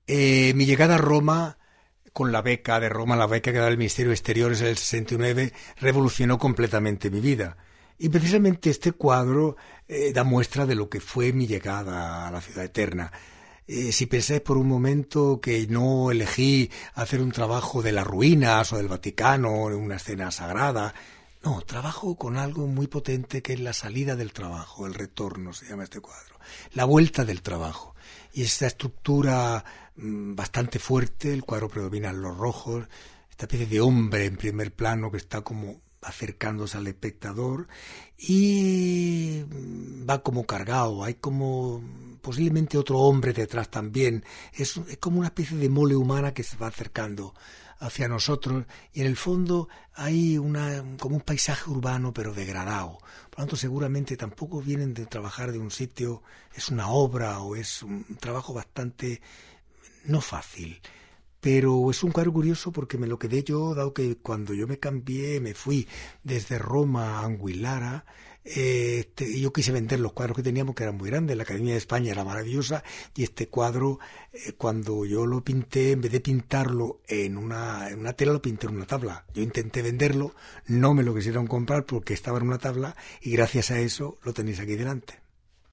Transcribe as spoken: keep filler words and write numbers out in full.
Eh, mi llegada a Roma, con la beca de Roma, la beca que daba el Ministerio de Exteriores en el sesenta y nueve, revolucionó completamente mi vida. Y precisamente este cuadro eh, da muestra de lo que fue mi llegada a la ciudad eterna. Eh, si pensáis por un momento que no elegí hacer un trabajo de las ruinas o del Vaticano, una escena sagrada, no, trabajo con algo muy potente que es la salida del trabajo, el retorno, se llama este cuadro, la vuelta del trabajo. Y esta estructura mmm, bastante fuerte, el cuadro predomina en los rojos, esta especie de hombre en primer plano que está como acercándose al espectador y va como cargado, hay como posiblemente otro hombre detrás también, es, es como una especie de mole humana que se va acercando hacia nosotros y en el fondo hay una como un paisaje urbano pero degradado. Por lo tanto, seguramente tampoco vienen de trabajar de un sitio, es una obra o es un trabajo bastante no fácil. Pero es un cuadro curioso porque me lo quedé yo, dado que cuando yo me cambié, me fui desde Roma a Anguillara, eh, este, yo quise vender los cuadros que teníamos, que eran muy grandes, la Academia de España era maravillosa, y este cuadro, eh, cuando yo lo pinté, en vez de pintarlo en una, en una tela, lo pinté en una tabla. Yo intenté venderlo, no me lo quisieron comprar porque estaba en una tabla, y gracias a eso lo tenéis aquí delante.